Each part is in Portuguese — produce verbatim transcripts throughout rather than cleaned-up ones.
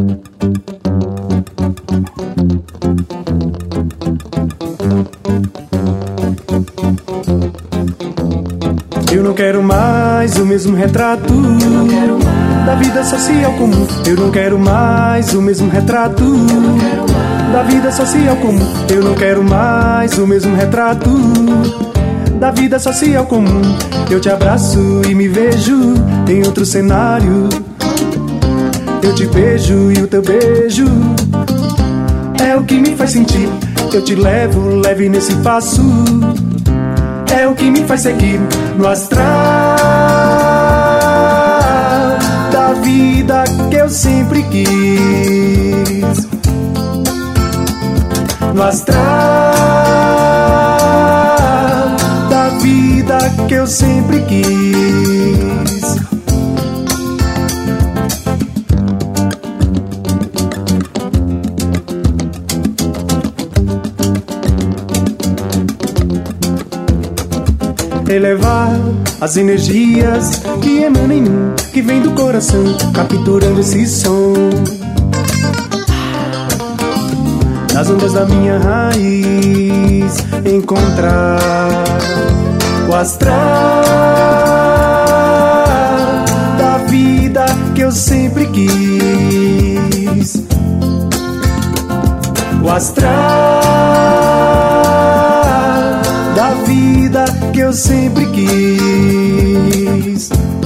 Eu não quero mais o mesmo retrato da vida social comum. Eu não quero mais o mesmo retrato da vida social comum. Eu não quero mais o mesmo retrato da vida social comum. Eu te abraço e me vejo em outro cenário. Eu te beijo e o teu beijo é o que me faz sentir. Eu te levo leve nesse passo, é o que me faz seguir no astral da vida que eu sempre quis. No astral da vida que eu sempre quis. Elevar as energias que emanam em mim, que vem do coração, capturando esse som nas ondas da minha raiz. Encontrar o astral da vida que eu sempre quis. O astral da vida que eu sempre quis.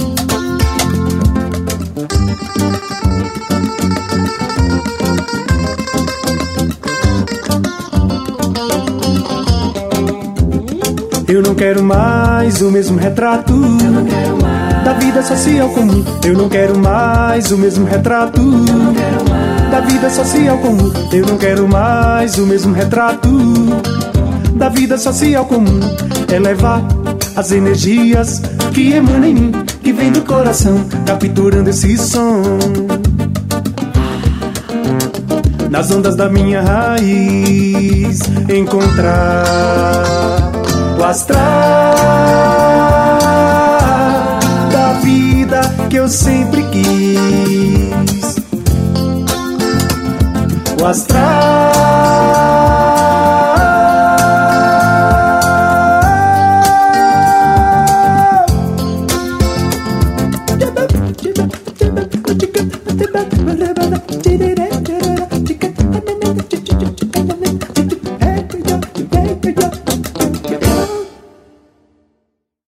Eu não quero mais o mesmo retrato da vida social comum. Eu não quero mais o mesmo retrato da vida social comum. Eu não quero mais o mesmo retrato da vida social comum. Elevar as energias que emanam em mim, que vem do coração, capturando esse som nas ondas da minha raiz. Encontrar o astral da vida que eu sempre quis. O astral